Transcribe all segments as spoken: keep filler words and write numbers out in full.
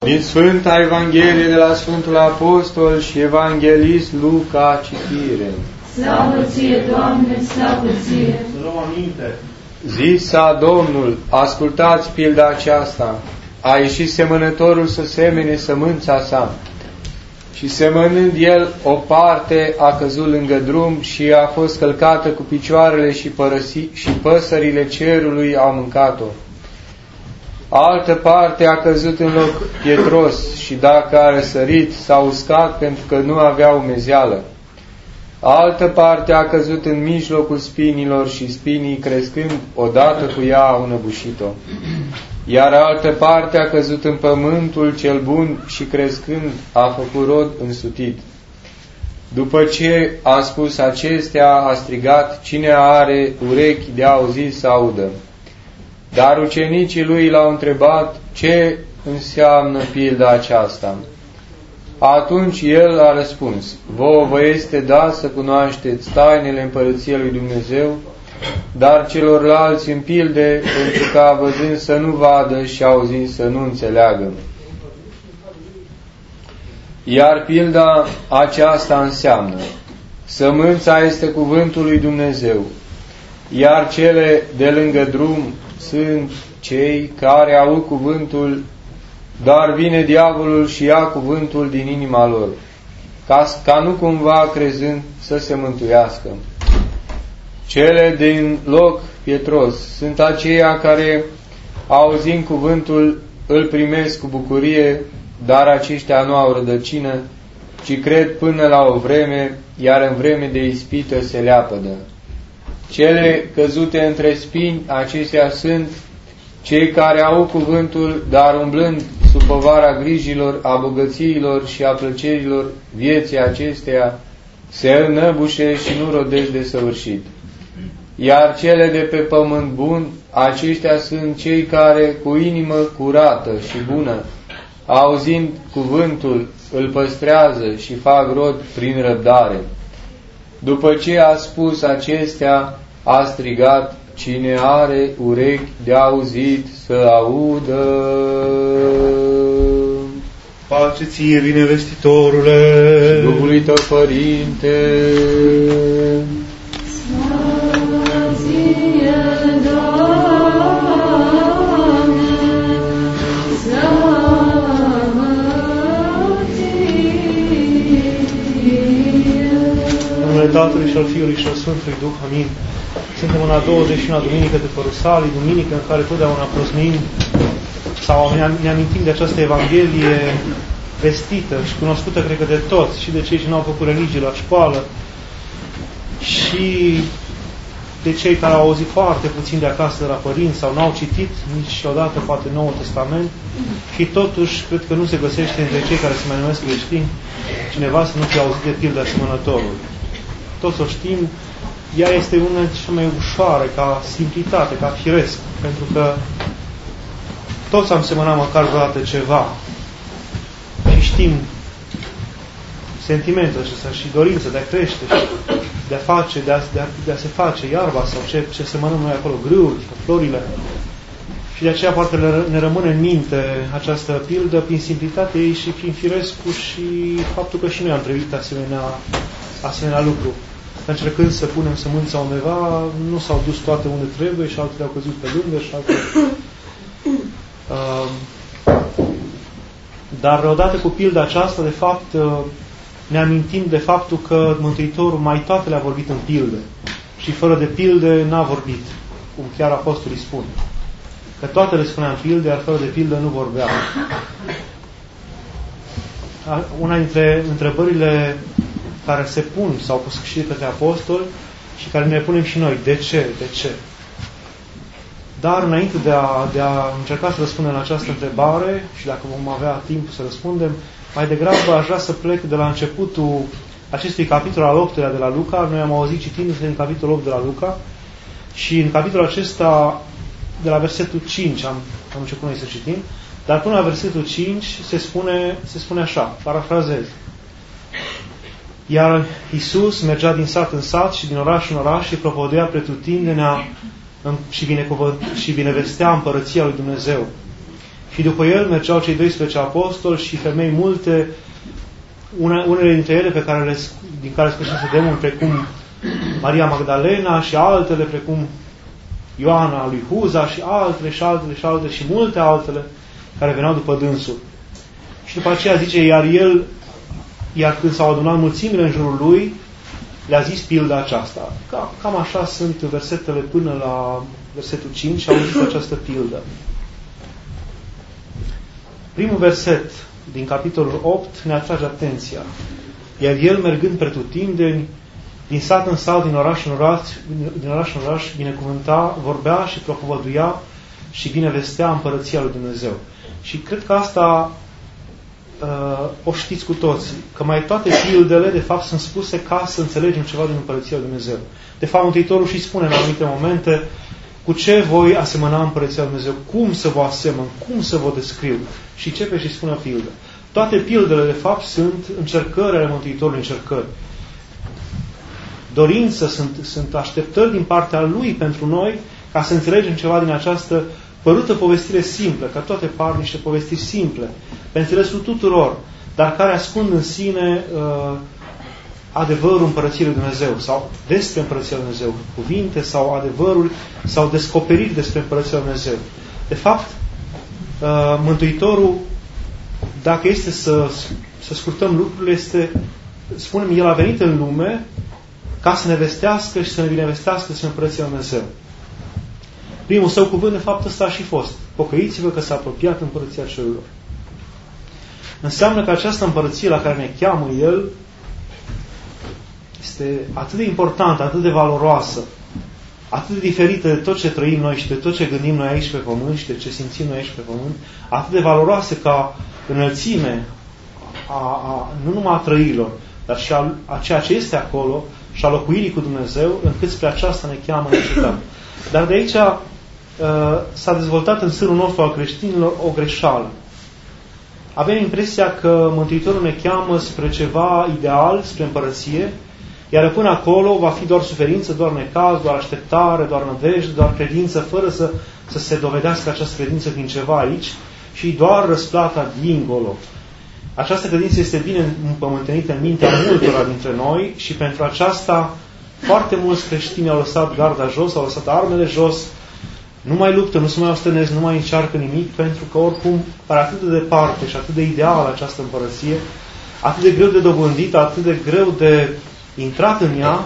Din Sfânta Evanghelie de la Sfântul Apostol și Evanghelist Luca, citire. Slavă ție, Doamne, slavă ție! Zisa Domnul, ascultați pilda aceasta. A ieșit semănătorul să semene sămânța sa. Și semănând el, o parte a căzut lângă drum și a fost călcată cu picioarele și, părăsi, și păsările cerului au mâncat-o. Altă parte a căzut în loc pietros și dacă a răsărit, s-a uscat pentru că nu avea umezeală. Altă parte a căzut în mijlocul spinilor și spinii crescând, odată cu ea au înăbușit-o. Iar altă parte a căzut în pământul cel bun și crescând a făcut rod însutit. După ce a spus acestea, a strigat, cine are urechi de auzit să audă. Dar ucenicii lui l-au întrebat ce înseamnă pilda aceasta. Atunci el a răspuns, vouă vă este dat să cunoașteți tainele împărăției lui Dumnezeu, dar celorlalți în pilde, pentru ca văzând să nu vadă și auzind să nu înțeleagă. Iar pilda aceasta înseamnă, sămânța este cuvântul lui Dumnezeu, iar cele de lângă drum sunt cei care au cuvântul, dar vine diavolul și ia cuvântul din inima lor, ca, ca nu cumva crezând să se mântuiască. Cele din loc pietros sunt aceia care, auzind cuvântul, îl primesc cu bucurie, dar aceștia nu au rădăcină, ci cred până la o vreme, iar în vreme de ispită se leapădă. Cele căzute între spini, acestea sunt cei care au cuvântul, dar umblând sub povara grijilor, a bogățiilor și a plăcerilor vieții acesteia, se înăbușe și nu rodesc de săvârșit. Iar cele de pe pământ bun, aceștia sunt cei care, cu inimă curată și bună, auzind cuvântul, îl păstrează și fac rod prin răbdare. După ce a spus acestea, a strigat, cine are urechi de auzit să audă. Pace ție, binevestitorule! Și Duhului tău, Părinte! Slavă ție, Doamne! Slavă ție! În numele Tatălui și al Fiului și al Sfântului Duh, amin. Suntem în a douăzeci și una duminică de Părusalii, duminică în care totdeauna prosnim sau ne amintim de această Evanghelie vestită și cunoscută, cred că, de toți, și de cei ce n-au făcut religie la școală, și de cei care au auzit foarte puțin de acasă de la părinți sau n-au citit niciodată, poate, Noul Testament, și totuși cred că nu se găsește între cei care se mai numesc creștini cineva să nu fie auzit de pilda semănătorului. Toți o știm. Ea este una cea mai ușoară, ca simplitate, ca firesc, pentru că toți am semănat măcar vreodată ceva și știm sentimentul acesta și dorința de a crește și de a face, de a, de a, de a se face iarba sau ce, ce semănăm noi acolo, grâuri, florile. Și de aceea poate ne rămâne în minte această pildă prin simplitatea ei și prin firescul și faptul că și noi am trăit asemenea, asemenea lucru. Încercând să punem sămânța undeva, nu s-au dus toate unde trebuie și altele au căzut pe lângă și altele... Uh, dar odată cu pilda aceasta, de fapt, uh, ne amintim de faptul că Mântuitorul mai toate le-a vorbit în pilde. Și fără de pilde n-a vorbit, cum chiar apostolii spun. Că toate le spunea în pilde, iar fără de pilde nu vorbea. Una dintre întrebările care se pun, sau pus și de către apostoli, și care ne punem și noi. De ce? De ce? Dar înainte de a, de a încerca să răspundem la această întrebare, și dacă vom avea timp să răspundem, mai degrabă aș vrea să plec de la începutul acestui capitol al optulea de la Luca. Noi am auzit citindu-se în capitolul opt de la Luca și în capitolul acesta, de la versetul cinci, am, am început noi să citim, dar până la versetul cinci se spune, se spune așa, parafrazez. Iar Iisus mergea din sat în sat și din oraș în oraș și propovăduia pretutindenea și, binecuvânt, și binevestea împărăția lui Dumnezeu. Și după el mergeau cei doisprezece apostoli și femei multe, une, unele dintre ele pe care le, din care scășise demoni, precum Maria Magdalena și altele, precum Ioana lui Huza și altele și altele și altele și multe altele care veneau după dânsul. Și după aceea zice, iar el, iar când s-au adunat mulțimile în jurul lui, le-a zis pilda aceasta. Cam, cam așa sunt versetele până la versetul cinci și au zis această pildă. Primul verset din capitolul opt ne atrage atenția. Iar el, mergând pretutindeni, din sat în sat, din oraș în oraș, din oraș în oraș, binecuvânta, vorbea și propovăduia și binevestea împărăția lui Dumnezeu. Și cred că asta uh, o știți cu toții, că mai toate pildele, de fapt, sunt spuse ca să înțelegem ceva din împărăția lui Dumnezeu. De fapt, Mântuitorul și spune în anumite momente cu ce voi asemăna împărăția lui Dumnezeu, cum să vă asemăn, cum să vă descriu. Și începe și spune pildă. Toate pildele, de fapt, sunt încercări ale Mântuitorului, încercări. Dorință, sunt, sunt așteptări din partea Lui pentru noi ca să înțelegem ceva din această părută povestire simplă, că toate par niște povestiri simple, pe înțelesul tuturor, dar care ascund în sine uh, adevărul Împărăției lui Dumnezeu sau despre Împărăția lui Dumnezeu, cuvinte sau adevăruri sau descoperiri despre Împărăția lui Dumnezeu. De fapt, uh, Mântuitorul, dacă este să, să scurtăm lucrurile, este, spunem, El a venit în lume ca să ne vestească și să ne binevestească despre Împărăția lui Dumnezeu. Primul său cuvânt, de fapt, ăsta a și fost. Pocăiți-vă că s-a apropiat Împărăția Cerurilor. Înseamnă că această împărăție la care ne cheamă El este atât de importantă, atât de valoroasă, atât de diferită de tot ce trăim noi și de tot ce gândim noi aici pe pământ și de ce simțim noi aici pe pământ, atât de valoroasă ca înălțime a, a, nu numai a trăirilor, dar și a, a ceea ce este acolo și a locuirii cu Dumnezeu, încât spre aceasta ne cheamă necesar. Dar de aici uh, s-a dezvoltat în sânul nostru al creștinilor o greșeală. Avem impresia că Mântuitorul ne cheamă spre ceva ideal, spre împărăție, iar până acolo va fi doar suferință, doar necaz, doar așteptare, doar nădejde, doar credință, fără să, să se dovedească această credință din ceva aici și doar răsplata dincolo. Această credință este bine împământenită în mintea multora dintre noi și pentru aceasta foarte mulți creștini au lăsat garda jos, au lăsat armele jos, nu mai luptă, nu se mai ostenesc, nu mai încearcă nimic, pentru că oricum pare atât de departe și atât de ideală această împărăție, atât de greu de dobândită, atât de greu de intrat în ea,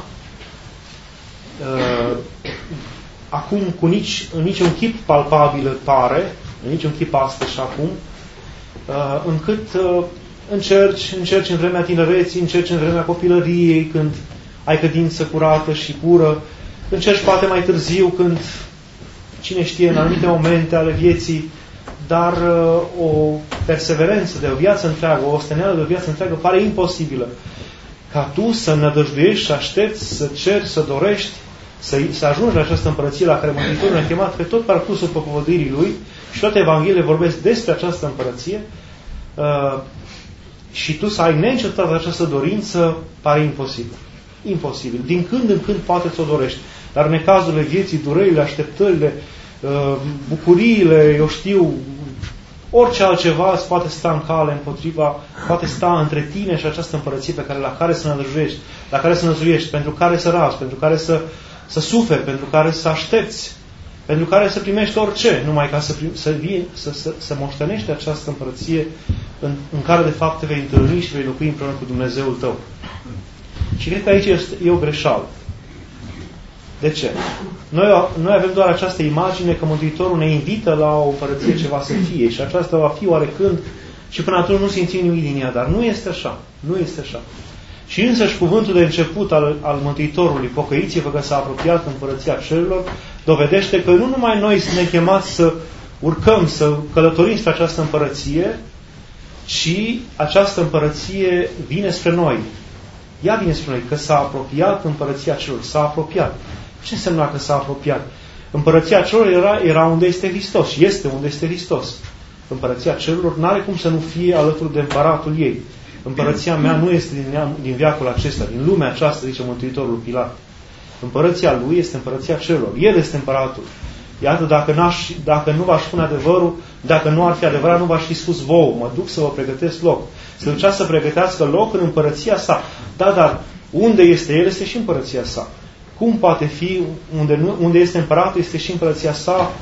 uh, acum cu nici, în niciun chip palpabil pare, în niciun chip astăzi și acum, uh, încât uh, încerci, încerci în vremea tinereții, încerci în vremea copilăriei, când ai credință curată și pură, încerci poate mai târziu, când, cine știe, în anumite momente ale vieții, dar uh, o perseverență de o viață întreagă, o osteneală de o viață întreagă pare imposibilă. Ca tu să nădăjduiești, să aștepți, să ceri, să dorești, să, să ajungi la această împărăție la care Mântuitorul ne-a chemat pe tot parcursul propovăduirii Lui și toate Evangheliile vorbesc despre această împărăție uh, și tu să ai neîncetat această dorință, pare imposibil. Imposibil. Din când în când poate ți-o dorești. Dar în cazurile vieții, durerile, așteptările, uh, bucuriile, eu știu, orice altceva îți poate sta în cale împotriva, poate sta între tine și această împărăție pe care, la care să nădăjduiești, la care să năzuiești, pentru care să razi, pentru care să, să suferi, pentru care să aștepți, pentru care să primești orice, numai ca să, prim, să, vii, să, să, să moștenești această împărăție în, în care de fapt te vei întâlni și vei locui împreună cu Dumnezeul tău. Și cred că aici este, e o greșeală. De ce? Noi, noi avem doar această imagine că Mântuitorul ne invită la o împărăție ce va să fie și aceasta va fi oarecând și până atunci nu simțim nimic din ea, dar nu este așa. Nu este așa. Și însăși cuvântul de început al, al Mântuitorului, pocăiți-vă că s-a apropiat împărăția cerurilor, dovedește că nu numai noi suntem chemați să urcăm, să călătorim spre această împărăție, ci această împărăție vine spre noi. Ea vine spre noi, că s-a apropiat împărăția cerurilor. S-a apropiat. Ce însemna că s-a apropiat? Împărăția cerurilor era, era unde este Hristos și este unde este Hristos. Împărăția cerurilor n-are cum să nu fie alături de împăratul ei. Împărăția mea nu este din, neam, din veacul acesta, din lumea aceasta, zice Mântuitorul Pilat. Împărăția lui este împărăția cerurilor. El este împăratul. Iată, dacă, n-aș, dacă nu v-aș spune adevărul, dacă nu ar fi adevărat, nu v-aș fi spus vouă, mă duc să vă pregătesc loc. Se ducea să pregătească loc în împărăția sa. Da, dar unde este el, este și împărăția sa. Cum poate fi, unde, nu, unde este împăratul, este și împărăția sa?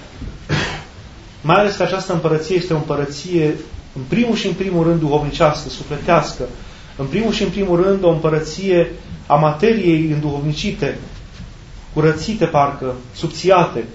Mai ales că această împărăție este o împărăție, în primul și în primul rând, duhovnicească, sufletească. În primul și în primul rând, o împărăție a materiei înduhovnicite, curățite parcă, subțiate.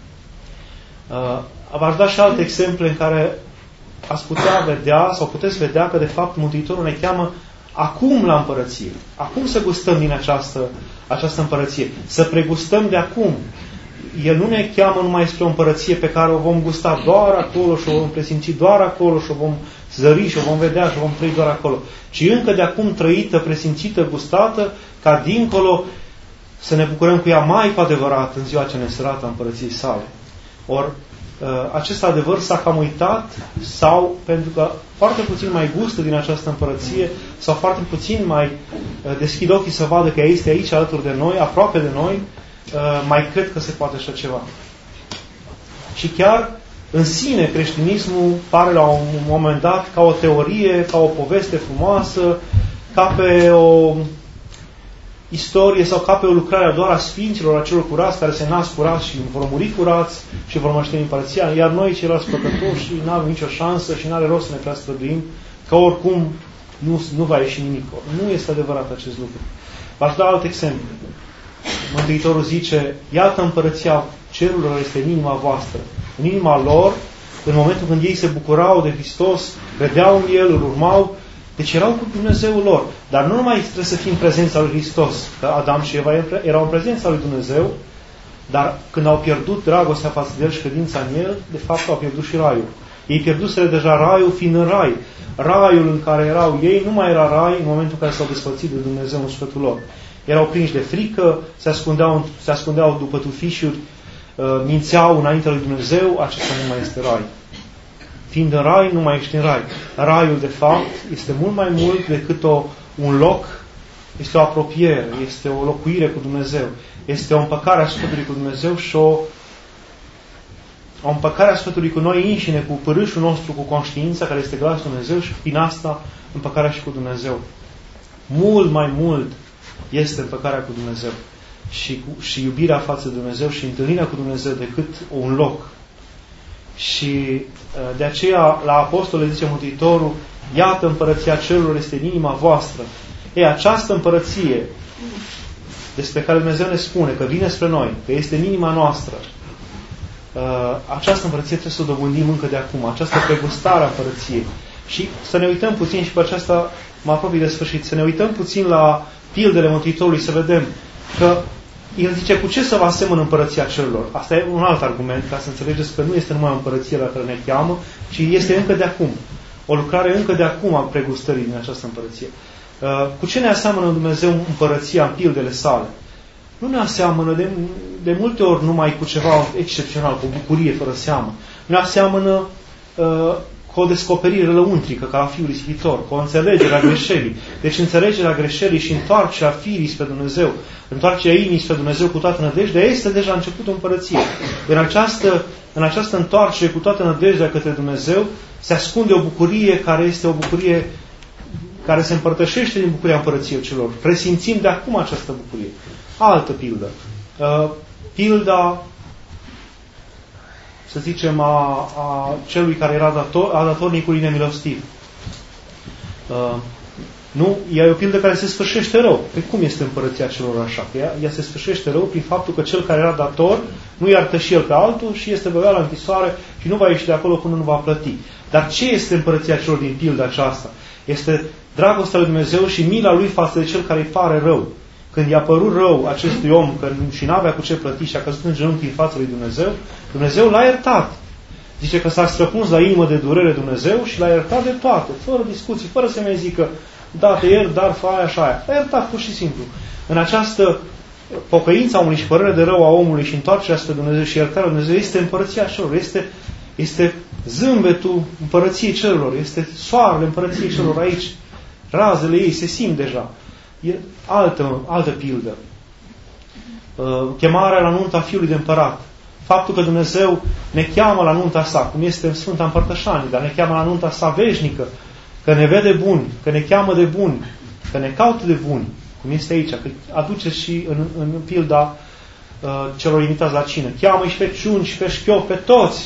Uh, v-aș da și alte exemple în care ați putea vedea, sau puteți vedea că, de fapt, Mântuitorul ne cheamă acum la împărăție. Acum să gustăm din această, această împărăție. Să pregustăm de acum. El nu ne cheamă numai spre o împărăție pe care o vom gusta doar acolo și o vom presimți doar acolo și o vom zări și o vom vedea și o vom trăi doar acolo. Ci încă de acum trăită, presimțită, gustată, ca dincolo să ne bucurăm cu ea mai cu adevărat în ziua cea nesărată a împărăției sale. Ori acest adevăr s-a cam uitat sau pentru că foarte puțin mai gustă din această împărăție sau foarte puțin mai deschid ochii să vadă că ea este aici alături de noi, aproape de noi, mai cred că se poate așa ceva. Și chiar în sine creștinismul pare la un moment dat ca o teorie, ca o poveste frumoasă, ca pe o istorie sau ca pe o lucrare doar a sfinților, a celor curați care se nasc curați și vor muri curați și vor moșteni împărăția, iar noi ceilalți păcătoși nu avem nicio șansă și nu are rost să ne prea străduim, că oricum nu, nu va ieși nimic. Nu este adevărat acest lucru. V-aș da alt exemplu. Mântuitorul zice, iată împărăția cerurilor este în inima voastră. În inima lor, în momentul când ei se bucurau de Hristos, credeau în El, îl urmau, deci erau cu Dumnezeul lor. Dar nu numai trebuie să fim în prezența lui Hristos, că Adam și Eva erau în prezența lui Dumnezeu, dar când au pierdut dragostea față de El și credința în El, de fapt au pierdut și raiul. Ei pierduseră deja raiul fiind în rai. Raiul în care erau ei nu mai era rai în momentul în care s-au despărțit de Dumnezeu în sufletul lor. Erau prinși de frică, se ascundeau, se ascundeau după tufișuri, mințeau înaintea lui Dumnezeu, acesta nu mai este rai. Fiind în rai, nu mai ești în rai. Raiul, de fapt, este mult mai mult decât o, un loc, este o apropiere, este o locuire cu Dumnezeu, este o împăcare a sufletului cu Dumnezeu și o, o împăcare a sufletului cu noi înșine, cu părâșul nostru, cu conștiința care este glasul Dumnezeu și prin asta împăcarea și cu Dumnezeu. Mult mai mult este împăcarea cu Dumnezeu și, cu, și iubirea față de Dumnezeu și întâlnirea cu Dumnezeu decât un loc. Și de aceea la apostole zice Mântuitorul, iată împărăția cerurilor este în inima voastră. Ei, această împărăție despre care Dumnezeu ne spune că vine spre noi, că este în inima noastră, această împărăție trebuie să o dobândim încă de acum, această pregustare a împărăției. Și să ne uităm puțin, și pe aceasta mă apropii de sfârșit, să ne uităm puțin la pildele Mântuitorului, să vedem că el zice, cu ce să vă asemăn împărăția cerurilor? Asta e un alt argument, ca să înțelegeți că nu este numai o împărăție la care ne cheamă, ci este încă de acum. O lucrare încă de acum a pregustării din această împărăție. Cu ce ne aseamănă Dumnezeu împărăția în pildele sale? Nu ne aseamănă de, de multe ori numai cu ceva excepțional, cu o bucurie fără seamă. Ne aseamănă uh, cu o descoperire lăuntrică, ca a Fiul Ispitor, cu o înțelegere a greșelii. Deci înțelegerea greșelii și întoarcerea firii spre Dumnezeu, întoarcerea inimii spre Dumnezeu cu toată nădejdea, este deja începutul împărăției. În această, în această întoarcere cu toată nădejdea către Dumnezeu se ascunde o bucurie care este o bucurie care se împărtășește din bucuria împărăției celor. Presimțim de acum această bucurie. Altă pildă. Uh, pilda, să zicem, a, a celui care era dator, a datornicului nemilostiv. Uh, nu? Ea e o pildă care se sfârșește rău. Pe cum este împărăția celor așa? Ea, ea se sfârșește rău prin faptul că cel care era dator nu iartă și el pe altul și este băgat la închisoare și nu va ieși de acolo până nu va plăti. Dar ce este împărăția celor din pilda aceasta? Este dragostea lui Dumnezeu și mila lui față de cel care îi pare rău. Când i-a părut rău acestui om că și n-avea cu ce plăti și a căzut în genunchi în fața lui Dumnezeu, Dumnezeu l-a iertat. Zice că s-a străpuns la inimă de durere Dumnezeu și l-a iertat de toate, fără discuții, fără să mai zică, da, te iert, dar fă aia și aia. L-a iertat pur și simplu. În această pocăință a omului și părere de rău a omului și întoarcerea spre Dumnezeu și iertarea lui Dumnezeu este împărăția celor, este, este zâmbetul împărăției celor, este soarele împărăției celor aici. Razele ei se simt deja. E altă, altă pildă. Chemarea la nunta fiului de împărat. Faptul că Dumnezeu ne cheamă la nunta sa, cum este în Sfânta Împărtășanie, dar ne cheamă la nunta sa veșnică, că ne vede buni, că ne cheamă de buni, că ne caută de buni, cum este aici, că aduce și în, în pilda uh, celor invitați la cină. Cheamă și pe ciuni și pe șchiopi, pe toți.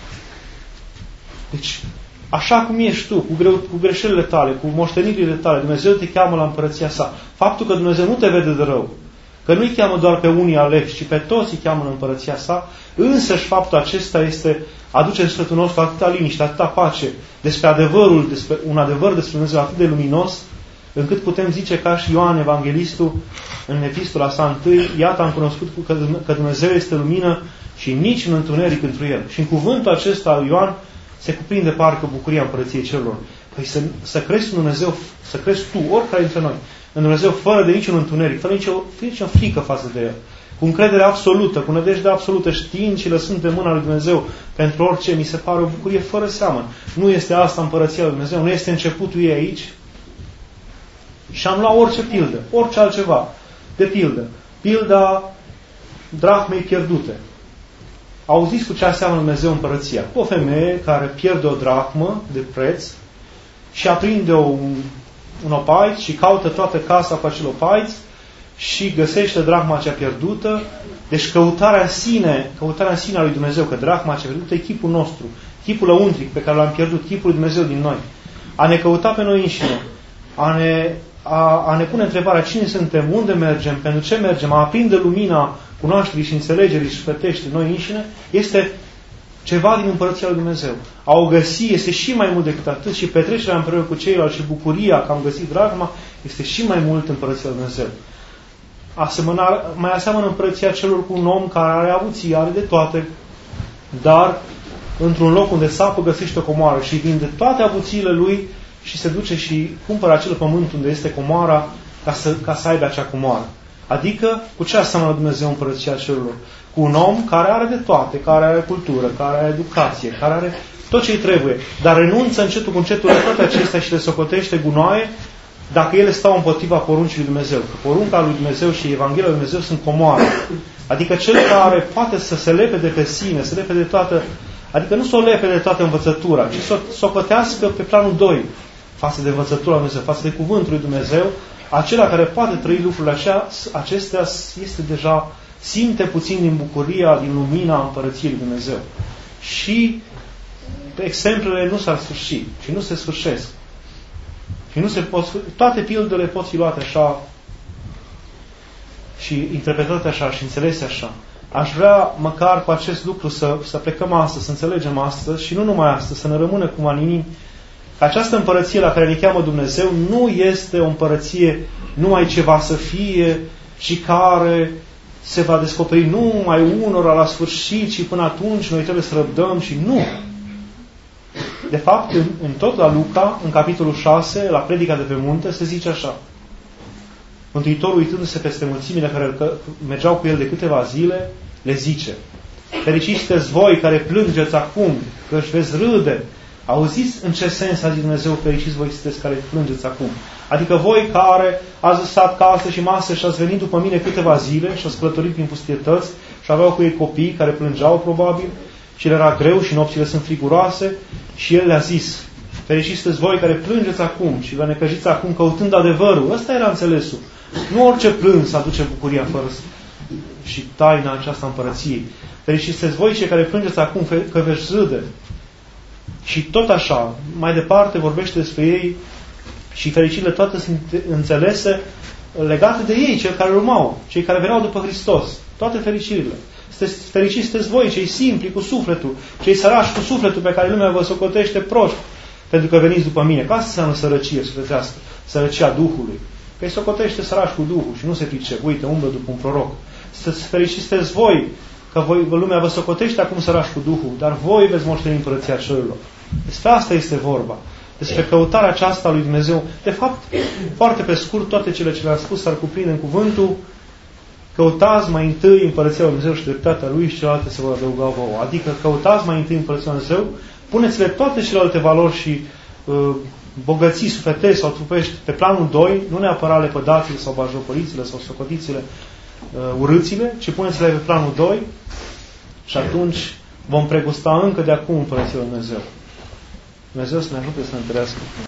Deci, așa cum ești tu, cu, greu, cu greșelile tale, cu moștenirile tale, Dumnezeu te cheamă la împărăția sa. Faptul că Dumnezeu nu te vede de rău, că nu îi cheamă doar pe unii aleși, ci pe toți îi cheamă în împărăția sa, însăși faptul acesta este, aduce în sufletul nostru atâta liniște, atâta pace, despre adevărul, despre un adevăr despre Dumnezeu atât de luminos, încât putem zice ca și Ioan Evanghelistul în epistola sa întâi, iată am cunoscut că Dumnezeu este lumină și nici în întuneric întru el. Și în cuvântul acesta al Ioan se cuprinde parcă bucuria împărăției celor. Păi să, să crezi în Dumnezeu, să crezi tu, oricare dintre noi, în Dumnezeu fără de niciun întuneric, fără nicio, nicio frică față de el, cu încredere absolută, cu nădejde absolută, știind și lăsând pe mâna lui Dumnezeu pentru orice, mi se pare o bucurie fără seamăn. Nu este asta împărăția lui Dumnezeu, nu este începutul ei aici. Și am luat orice pildă, orice altceva de pildă. Pilda drahmei pierdute. Auziți cu ce înseamnă Dumnezeu împărăția? Cu o femeie care pierde o drahmă de preț și aprinde un, un opaiț și caută toată casa cu acel opaiț și găsește drahma cea pierdută. Deci căutarea în sine, căutarea în sine a lui Dumnezeu, că drahma cea pierdută e chipul nostru, chipul lăuntric pe care l-am pierdut, chipul lui Dumnezeu din noi. A ne căuta pe noi înșine, a ne, a, a ne pune întrebarea cine suntem, unde mergem, pentru ce mergem, a aprinde lumina cunoașterii și înțelegerii și sfătești noi înșine, este ceva din împărăția lui Dumnezeu. A o găsi este și mai mult decât atât și petrecerea împreună cu ceilalți și bucuria că am găsit drahma este și mai mult împărăția lui Dumnezeu. Asemănare, mai aseamănă împărăția celor cu un om care are avuții, are de toate, dar într-un loc unde sapă găsește o comoară și vinde toate avuțiile lui și se duce și cumpără acel pământ unde este comoara ca să, ca să aibă acea comoară. Adică, cu ce aseamănă Dumnezeu împărăția celor? Cu un om care are de toate, care are cultură, care are educație, care are tot ce îi trebuie, dar renunță încetul cu încetul la toate acestea și le socotește gunoaie dacă ele stau împotriva poruncii lui Dumnezeu. Că porunca lui Dumnezeu și Evanghelia lui Dumnezeu sunt comoare. Adică cel care poate să se lepe de pe sine, să lepe de toată, adică nu să o lepe de toată învățătura, ci să o socotească pe planul doi față de învățătura lui Dumnezeu, față de cuvântul lui Dumnezeu. Acela care poate trăi lucrurile așa, acestea este deja, simte puțin din bucuria, din lumina împărăției lui Dumnezeu. Și exemplele nu s-ar sfârși și nu se sfârșesc. Și nu se pot, toate pildele pot fi luate așa și interpretate așa și înțelese așa. Aș vrea măcar cu acest lucru să, să plecăm astăzi, să înțelegem astăzi și nu numai astăzi, să ne rămână cum în inimii că această împărăție la care ne cheamă Dumnezeu nu este o împărăție numai ce va să fie și care se va descoperi numai unora la sfârșit și până atunci noi trebuie să răbdăm și nu. De fapt, în, în tot la Luca, în capitolul șase, la predica de pe munte, se zice așa. Mântuitorul, uitându-se peste mulțimile care mergeau cu el de câteva zile, le zice: fericiți sunteți voi care plângeți acum, că își veți râde. Auziți în ce sens a zis Dumnezeu, fericiți voi sunteți care plângeți acum? Adică voi care ați lăsat casă și masă și ați venit după mine câteva zile și ați călătorit prin pustietăți și aveau cu ei copii care plângeau probabil și le era greu și nopțile sunt friguroase și El le-a zis: fericiți sunteți voi care plângeți acum și vă necăjiți acum căutând adevărul. Ăsta era înțelesul. Nu orice plâns aduce bucuria fără și taina aceasta împărăției. Fericiți sunteți voi cei care plângeți acum că veți râde. Și tot așa, mai departe vorbește despre ei și fericirile toate sunt înțelese legate de ei, cei care urmau, cei care veneau după Hristos. Toate fericirile. Fericiți sunteți voi, cei simpli cu sufletul, cei sărași cu sufletul pe care lumea vă socotește proști, pentru că veniți după mine. Ca asta înseamnă sărăcie sufletească, sărăcia Duhului. Că îi socotește sărași cu Duhul și nu se pricep. Uite, umblă după un proroc. Fericiți sunteți voi, că voi, lumea vă socotește acum sărași cu Duhul, dar voi veți moșteni împărăția cerurilor. Despre asta este vorba. Despre căutarea aceasta a lui Dumnezeu. De fapt, foarte pe scurt, toate cele ce le-am spus s-ar cuprinde în cuvântul: căutați mai întâi împărăția lui Dumnezeu și dreptatea Lui și celelalte se vor adăuga vouă. Adică căutați mai întâi împărăția lui Dumnezeu, puneți-le toate celelalte valori și uh, bogății sufletești sau trupești pe planul doi, nu neapărat lepădațiile sau bajocorițile sau socotițile, uh, urâțile, ci puneți-le pe planul doi Și atunci vom pregusta încă de acum Împărăția Lui Dumnezeu. Dumnezeu să ne ajute să întărească.